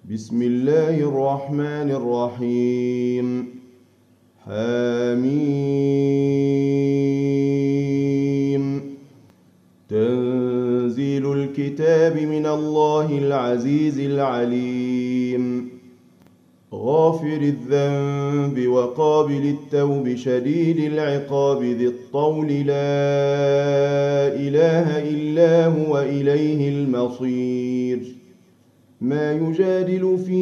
بسم الله الرحمن الرحيم. حميم. تنزيل الكتاب من الله العزيز العليم. غافر الذنب وقابل التوب شديد العقاب ذي الطول لا إله إلا هو إليه المصير. ما يجادل في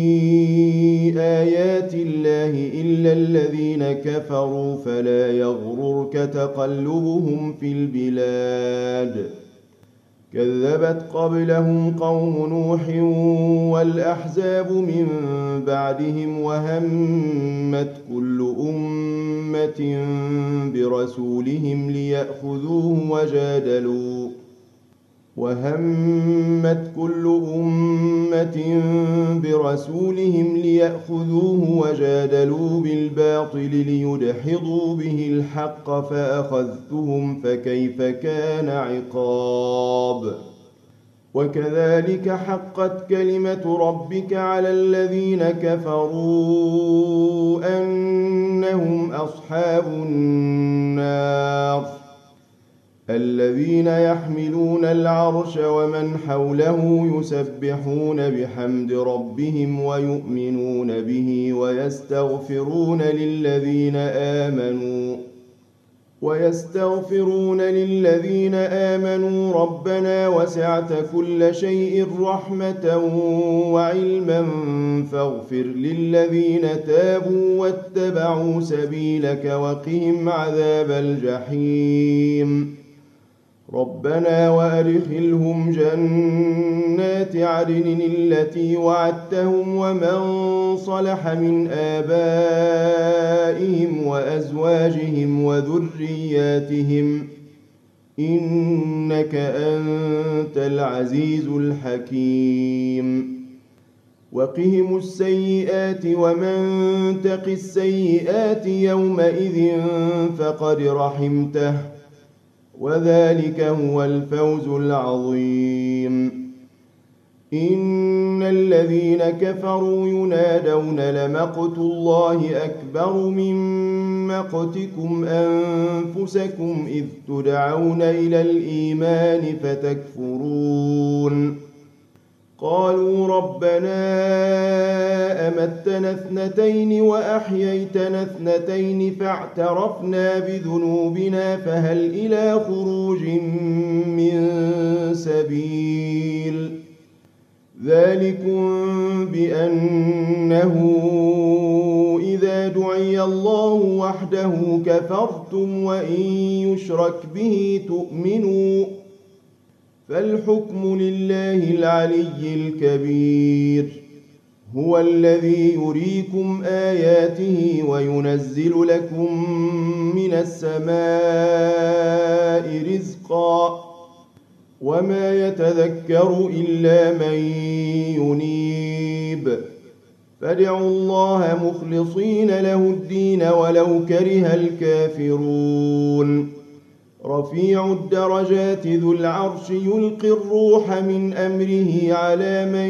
آيات الله إلا الذين كفروا فلا يغررك تقلبهم في البلاد. كذبت قبلهم قوم نوح والأحزاب من بعدهم وهمت كل أمة برسولهم ليأخذوه وجادلوا بالباطل ليدحضوا به الحق فأخذتهم فكيف كان عقاب. وكذلك حقت كلمة ربك على الذين كفروا أنهم أصحاب النار. الذين يحملون العرش ومن حوله يسبحون بحمد ربهم ويؤمنون به ويستغفرون للذين آمنوا ربنا وسعت كل شيء رحمة وعلما فاغفر للذين تابوا واتبعوا سبيلك وقهم عذاب الجحيم. ربنا وأدخلهم جنات عدن التي وعدتهم ومن صلح من آبائهم وأزواجهم وذرياتهم إنك أنت العزيز الحكيم. وقهم السيئات ومن تق السيئات يومئذ فقد رحمته وذلك هو الفوز العظيم. إن الذين كفروا ينادون لمقت الله أكبر من مقتكم أنفسكم إذ تدعون إلى الإيمان فتكفرون. قالوا ربنا أمتنا اثنتين وأحييتنا اثنتين فاعترفنا بذنوبنا فهل إلى خروج من سبيل. ذلكم بأنه إذا دعي الله وحده كفرتم وإن يشرك به تؤمنوا فالحكم لله العلي الكبير. هو الذي يريكم آياته وينزل لكم من السماء رزقا وما يتذكر إلا من ينيب. فادعوا الله مخلصين له الدين ولو كره الكافرون. رفيع الدرجات ذو العرش يلقي الروح من أمره على من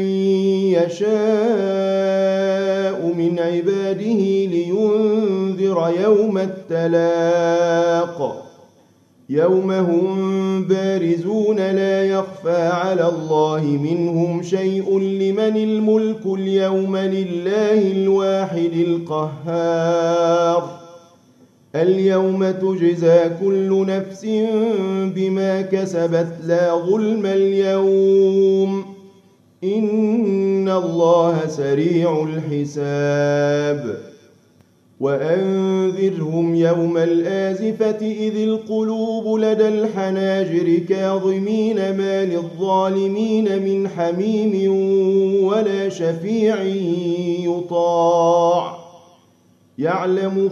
يشاء من عباده لينذر يوم التلاق. يوم هم بارزون لا يخفى على الله منهم شيء لمن الملك اليوم لله الواحد القهار. اليوم تجزى كل نفس بما كسبت لا ظلم اليوم إن الله سريع الحساب. وأنذرهم يوم الآزفة إذ القلوب لدى الحناجر كاظمين ما للظالمين من حميم ولا شفيع يطاع. يعلم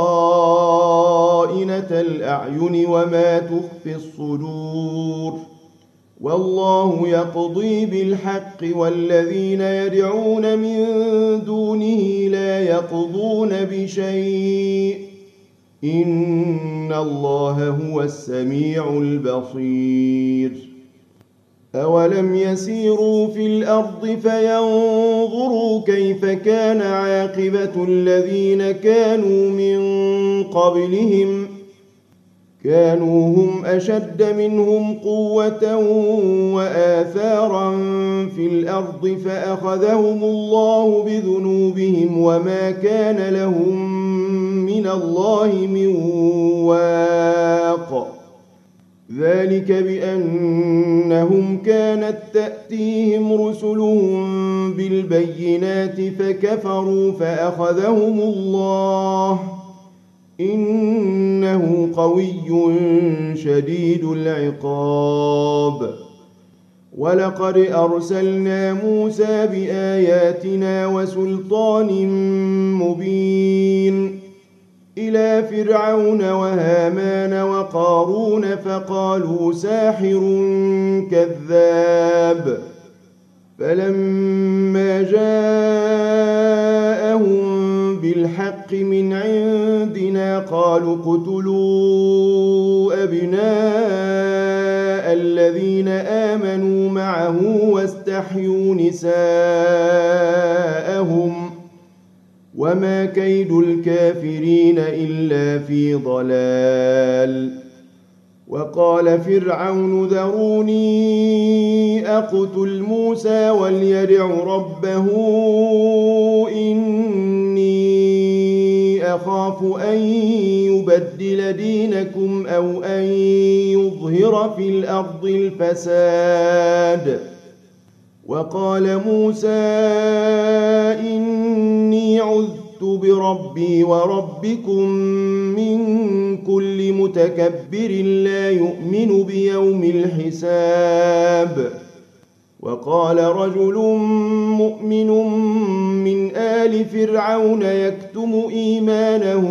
خائنة الأعين وما تخفي الصدور. والله يقضي بالحق والذين يدعون من دونه لا يقضون بشيء إن الله هو السميع البصير. أولم يسيروا في الأرض فينظروا كيف كان عاقبة الذين كانوا من قبلهم كانوا هم أشد منهم قوة وآثارا في الأرض فأخذهم الله بذنوبهم وما كان لهم من الله من واق ذلك بأنهم كانت تأتيهم رسلهم بالبينات فكفروا فأخذهم الله إنه قوي شديد العقاب ولقد أرسلنا موسى بآياتنا وسلطان مبين إلى فرعون وهامان وقارون فقالوا ساحر كذاب فلما جاءهم بالحق من عندنا قالوا اقتلوا أبناء الذين آمنوا معه واستحيوا نساءهم وما كيد الكافرين إلا في ضلال وقال فرعون ذروني أقتل موسى وليدع ربه إني أخاف أن يبدل دينكم أو أن يظهر في الأرض الفساد وقال موسى إني عذت بربي وربكم من كل متكبر لا يؤمن بيوم الحساب وقال رجل مؤمن من آل فرعون يكتم إيمانه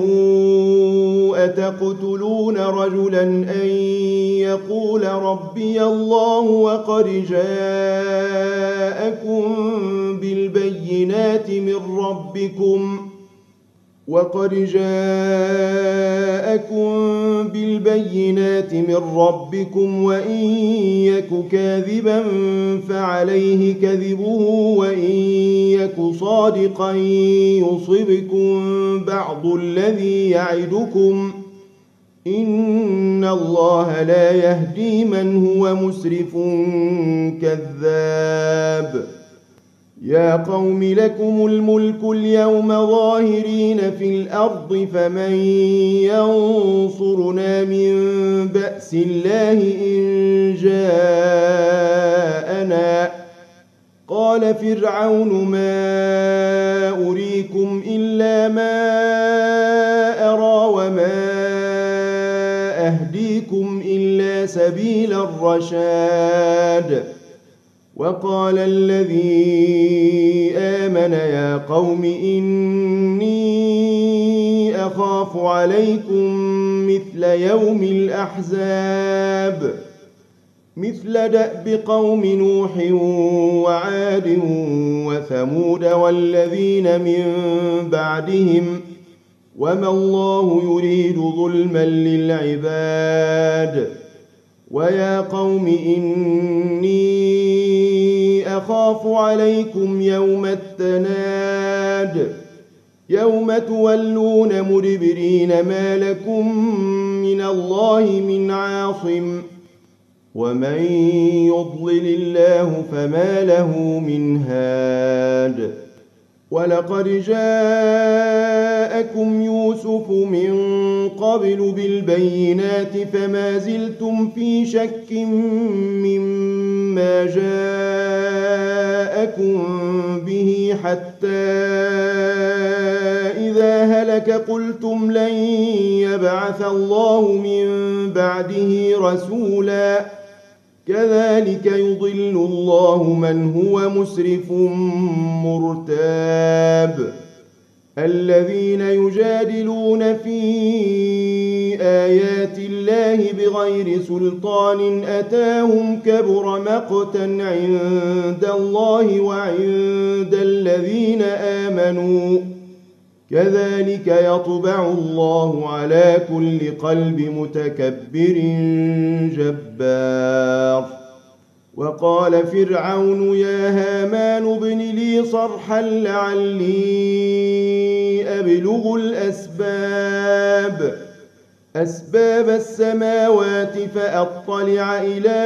أتقتلون رجلا أن يقول ربي الله وقد جاءكم بالبينات من ربكم وإن يك كاذبا فعليه كذبه وإن يك صادقا يصبكم بعض الذي يعدكم إن الله لا يهدي من هو مسرف كذاب يا قوم لكم الملك اليوم ظاهرين في الأرض فمن ينصرنا من بأس الله إن جاءنا قال فرعون ما أريكم إلا ما أرى وما أهديكم إلا سبيل الرشاد وقال الذي آمن يا قوم إني أخاف عليكم مثل يوم الأحزاب مثل دأب قوم نوح وعاد وثمود والذين من بعدهم وما الله يريد ظلما للعباد ويا قوم إني أخاف عليكم يوم التناد يوم تولون مدبرين ما لكم من الله من عاصم ومن يضلل الله فما له من هاد ولقد جاءكم يوسف من قبل بالبينات فما زلتم في شك مما جاءكم به حتى إذا هلك قلتم لن يبعث الله من بعده رسولا كذلك يضل الله من هو مسرف مرتاب الذين يجادلون في آيات الله بغير سلطان أتاهم كبر مقتا عند الله وعند الذين آمنوا كذلك يطبع الله على كل قلب متكبر جبار وقال فرعون يا هامان ابن لي صرحا لعلي أبلغ أسباب السماوات فأطلع إلى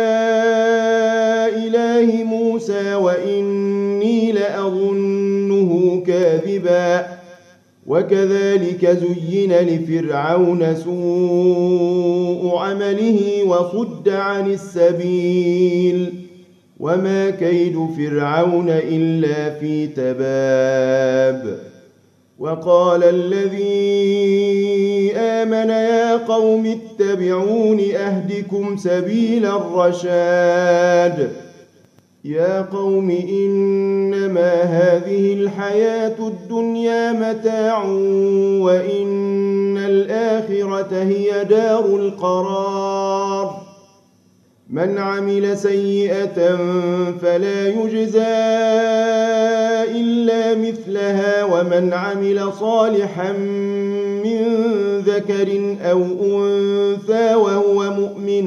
إله موسى وإني لأظنه كاذبا وكذلك زين لفرعون سوء عمله وصد عن السبيل وما كيد فرعون إلا في تباب وقال الذي آمن يا قوم اتبعون أهدكم سبيل الرشاد يا قوم إنما هذه الحياة الدنيا متاع وإن الآخرة هي دار القرار من عمل سيئة فلا يجزى إلا مثلها ومن عمل صالحا من ذكر أو أنثى وهو مؤمن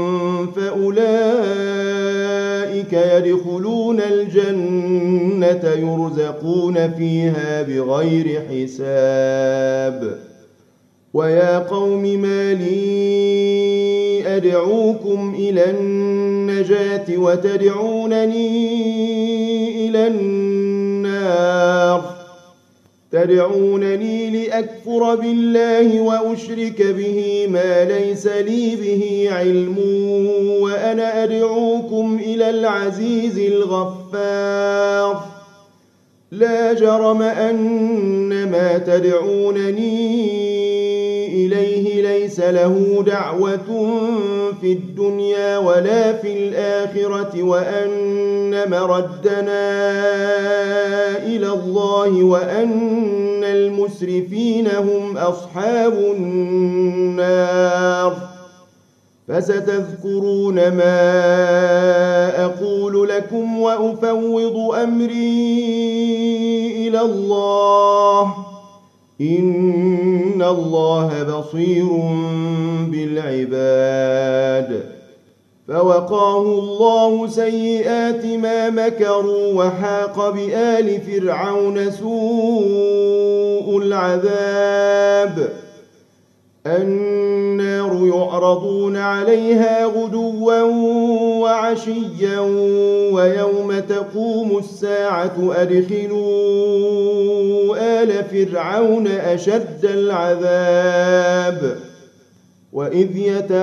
فأولئك يدخلون الجنة يرزقون فيها بغير حساب ويا قوم ما لي أدعوكم إلى النجاة وتدعونني إلى النار تدعونني لأكفر بالله وأشرك به ما ليس لي به علم وأنا أدعوكم إلى العزيز الغفار لا جرم أن ما تدعونني إليه ليس له دعوة في الدنيا ولا في الآخرة وأن مردنا إلى الله وأن المسرفين هم أصحاب النار فستذكرون ما أقول لكم وأفوض أمري إلى الله إن الله بصير بالعباد فوقاه الله سيئات ما مكروا وحاق بآل فرعون سوء العذاب النار يعرضون عليها غدوا وعشيا ويوم تقوم الساعة أدخلوا آل فرعون أشد العذاب وإذ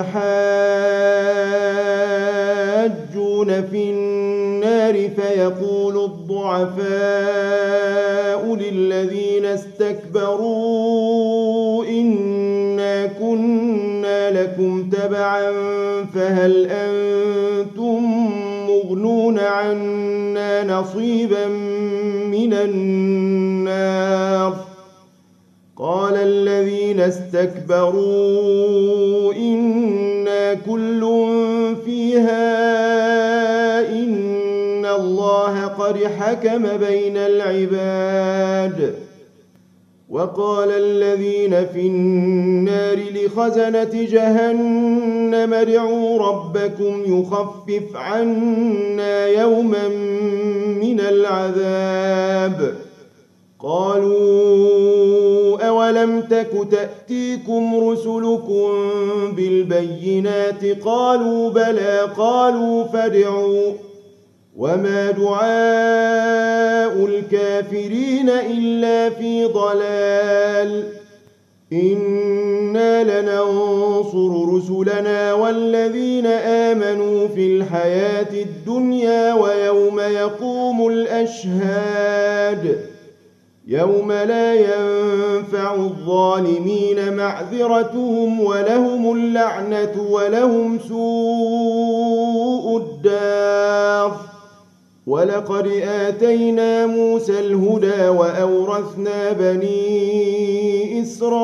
يتحاجون في النار فيقول الضعفاء للذين استكبروا إنا كنا لكم تبعا فهل أنتم مغنون عنا نصيبا من النار قال الذين استكبروا إنا كل فيها إن الله قد حكم بين العباد وقال الذين في النار لخزنة جهنم ادعوا ربكم يخفف عنا يوما من العذاب قالوا أولم تك تأتيكم رسلكم بالبينات قالوا بلى قالوا فادعوا وما دعاء الكافرين إلا في ضلال إنا لننصر رسلنا والذين آمنوا في الحياة الدنيا ويوم يقوم الأشهاد يوم لا ينفع الظالمين معذرتهم ولهم اللعنة ولهم سوء الدار ولقد آتينا موسى الهدى وأورثنا بني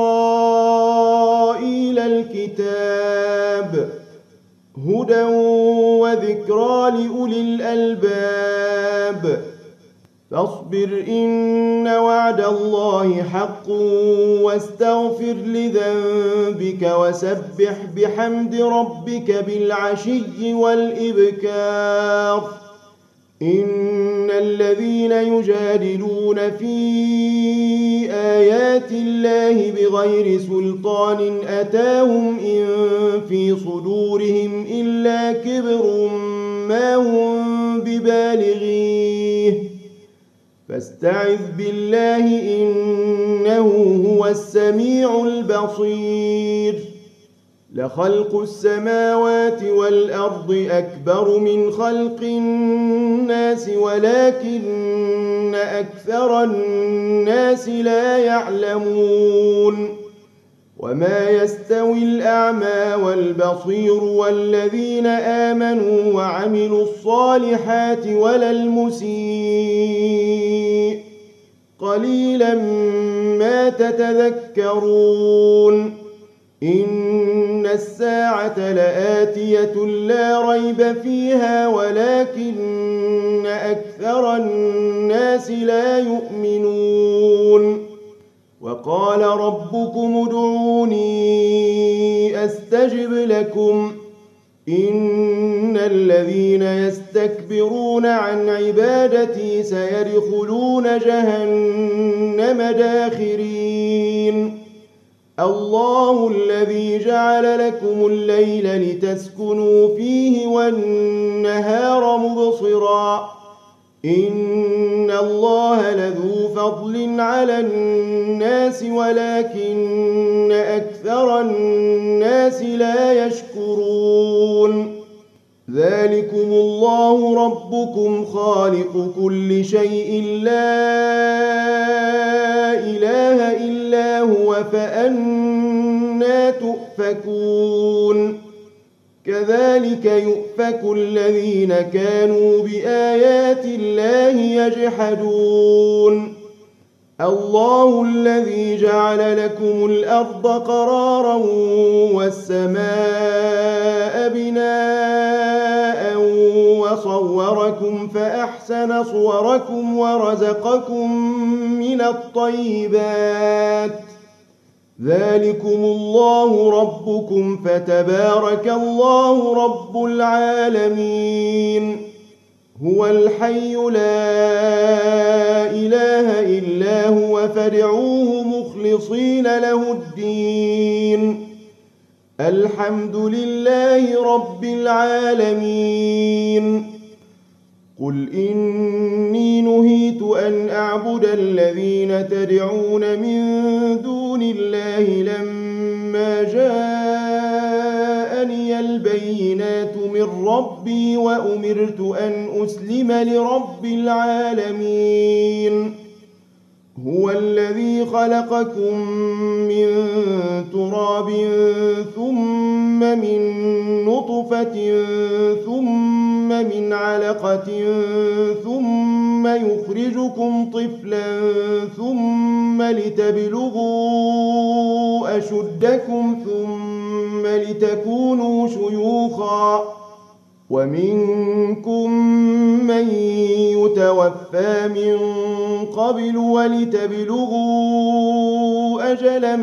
إسرائيل الكتاب هدى وذكرى لأولي الألباب فاصبر إن وعد الله حق واستغفر لذنبك وسبح بحمد ربك بالعشي والإبكار إن الذين يجادلون في آيات الله بغير سلطان أتاهم إن في صدورهم إلا كبر ما هم ببالغيه فاستعذ بالله إنه هو السميع البصير لخلق السماوات والأرض أكبر من خلق الناس ولكن أكثر الناس لا يعلمون وما يستوي الأعمى والبصير والذين آمنوا وعملوا الصالحات ولا المسيء قليلا ما تتذكرون إن الساعة لآتية لا ريب فيها ولكن أكثر الناس لا يؤمنون وقال ربكم ادعوني أستجب لكم إن الذين يستكبرون عن عبادتي سيدخلون جهنم داخرين الله الذي جعل لكم الليل لتسكنوا فيه والنهار مبصرا إن الله لذو فضل على الناس ولكن أكثر الناس لا يشكرون ذلكم الله ربكم خالق كل شيء لا إله إلا هو فأنى تؤفكون كذلك يؤفك الذين كانوا بآيات الله يجحدون الله الذي جعل لكم الأرض قرارا والسماء بناء وصوركم فأحسن صوركم ورزقكم من الطيبات ذلكم الله ربكم فتبارك الله رب العالمين هو الحي لا إله إلا هو فادعوه مخلصين له الدين الحمد لله رب العالمين قل إني نهيت أن أعبد الذين تدعون من دون الله لما جاءني البينات من ربي وأمرت أن أسلم لرب العالمين هو الذي خلقكم من تراب ثم من نطفة ثم من علقة ثم يخرجكم طفلا ثم لتبلغوا أشدكم ثم لتكونوا شيوخا ومنكم من يتوفى من قبل ولتبلغوا أجلا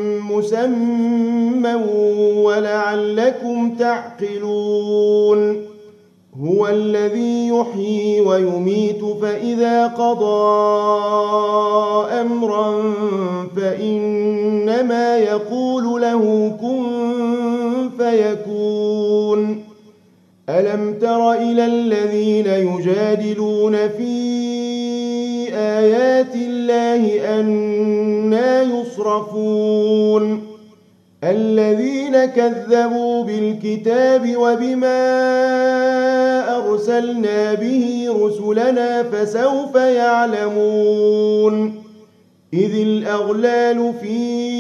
مسمى ولعلكم تعقلون هو الذي يحيي ويميت فإذا قضى أمرا فإنما يقول له كن فيكون ألم تر إلى الذين يجادلون في آيات الله أنى يصرفون الذين كذبوا بالكتاب وبما أرسلنا به رسلنا فسوف يعلمون إذ الأغلال في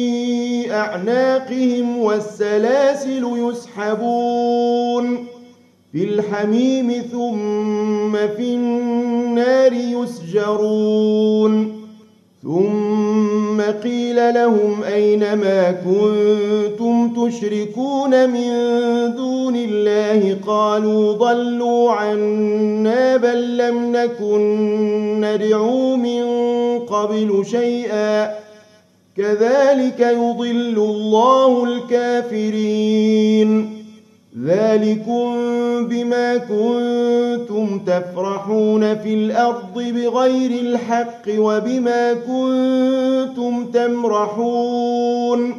أعناقهم والسلاسل يسحبون في الحميم ثم في النار يسجرون ثم وإذا قيل لهم أين ما كنتم تشركون من دون الله قالوا ضلوا عنا بل لم نكن ندعو من قبل شيئا كذلك يضل الله الكافرين ذلكم بما كنتم تفرحون في الأرض بغير الحق وبما كنتم تمرحون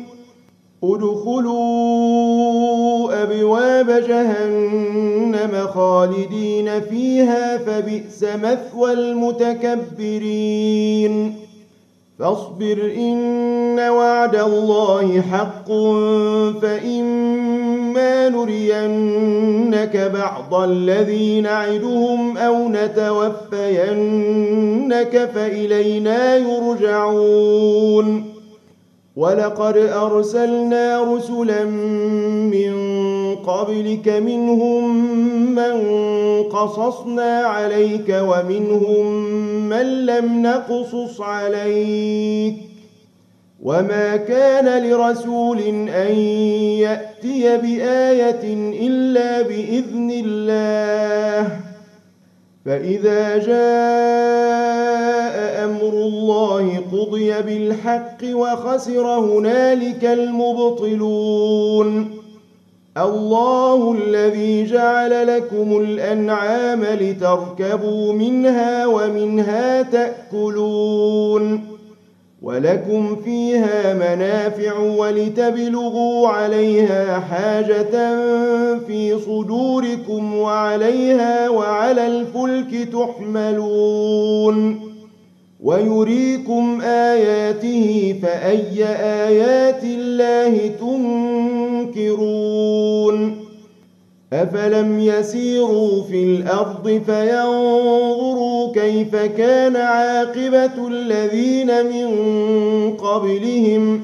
ادخلوا أبواب جهنم خالدين فيها فبئس مثوى المتكبرين فاصبر إن وعد الله حق فإما نرينك بعض الذي نعدهم أو نتوفينك فإلينا يرجعون ولقد أرسلنا رسلا من قبلك منهم من قصصنا عليك ومنهم من لم نقصص عليك وما كان لرسول أن يأتي بآية إلا بإذن الله فإذا جاء أمر الله قضي بالحق وخسر هنالك المبطلون الله الذي جعل لكم الأنعام لتركبوا منها ومنها تأكلون ولكم فيها منافع ولتبلغوا عليها حاجة في صدوركم وعليها وعلى الفلك تحملون ويريكم آياته فأي آيات الله تنكرون أفلم يسيروا في الأرض فينظروا كيف كان عاقبة الذين من قبلهم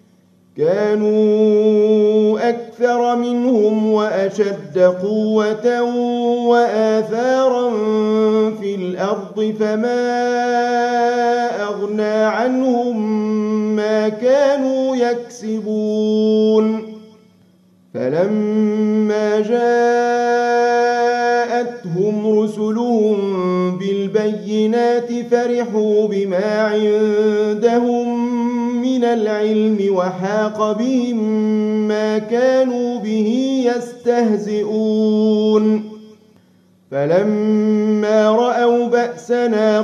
كانوا أكثر منهم وأشد قوة وآثارا في الأرض فما أغنى عنهم ما كانوا يكسبون فلما جاءتهم رسلهم بالبينات فرحوا بما عندهم من العلم وحاق بهم ما كانوا به يستهزئون فلما رأوا بأسنا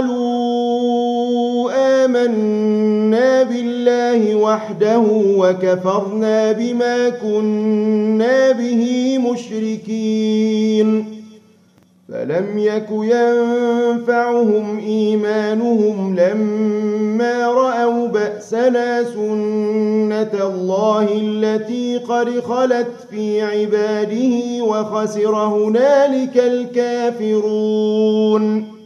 قالوا آمنا بالله وحده وكفرنا بما كنا به مشركين فلم يك ينفعهم إيمانهم لما رأوا بأسنا سنة الله التي قد خلت في عباده وخسر هنالك الكافرون